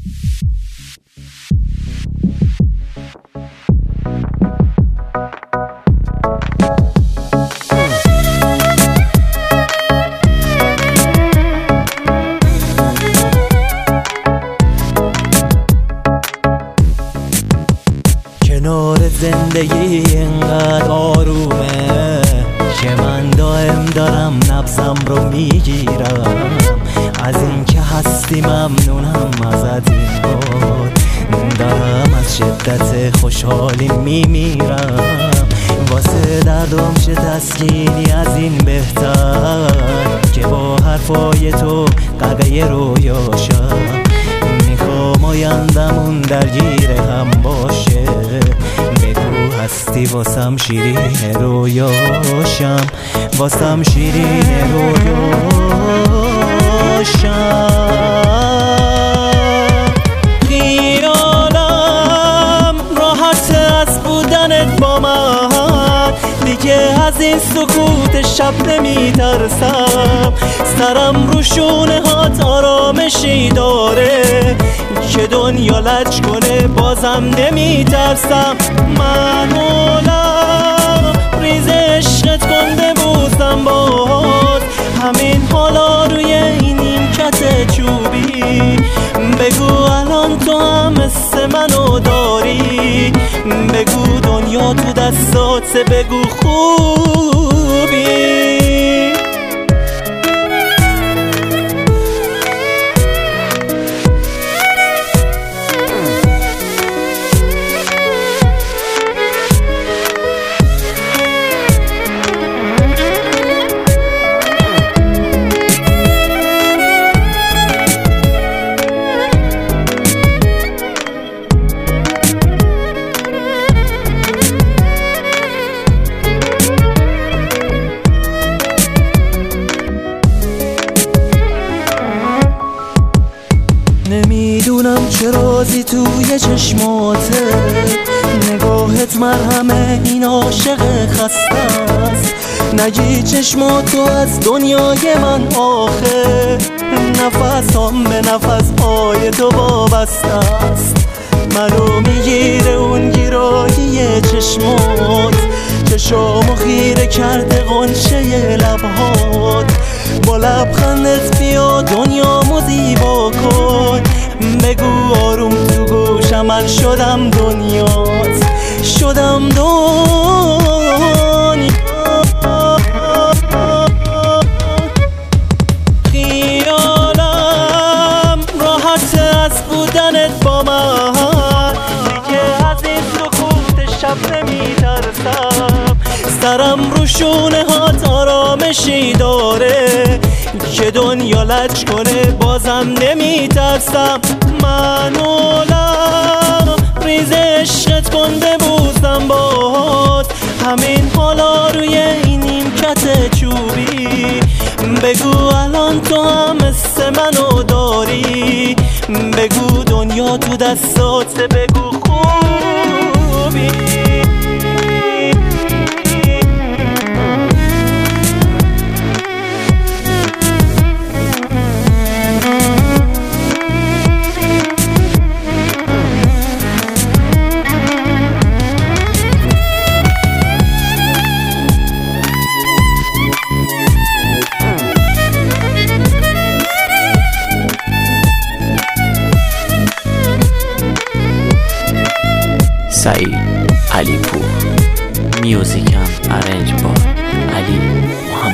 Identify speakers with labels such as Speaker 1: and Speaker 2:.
Speaker 1: کنار زندگی اینقدر آرومه که من دائم دارم نبضم رو میگیرم. از این که هستی ممنونم ازت، این بار دارم از شدت خوشحالی میمیرم. واسه دردم شه تسکینی از این بهتر که با حرفای تو غرقه رویاشم. میخوام آیندمون درگیر هم باشه، بگو هستی واسم شیرین رویاشم، واسم شیرین رویاشم. خیالم راحت از بودنت با من، دیگه از این سکوت شب نمیترسم. سرم رو شونه هات آرامشی داره که دنیا لج کنه بازم نمیترسم. من حالم ریز عشقت کنده بوسم باز، همین حالا روی این نیمکت چوبی. بگو الان تو هم مثل منو داری، بگو دنیا تو دستاته، بگو خوبی. نمیدونم چه رازی توی چشماته، نگاهت مرهمه این عاشق خسته است. نگی چشماتو از دنیای من آخه، نفسام به نفس های تو وابسته است. منو میگیره اون گیرایی چشمات، چشامو خیره کرده غنچه لبهات. با لبخندت بیا دنیامو زیبا کن، بگو آروم تو گوشم من شدم دنیات، شدم دنیا. خیالم راحت از بودنت با من، دیگه از این سکوت شب نمیترسم. سرم رو شونه هات آرامشی داره که دنیا لج کنه بازم نمیترسم. من حالم ریز عشقت کنده بوسم باز، همین حالا روی این نیمکت چوبی. بگو الان تو هم مثل منو داری، بگو دنیا تو دستاته، بگو خوبی.
Speaker 2: سعید علی پور، میوزیک هم ارنج با علی محمد.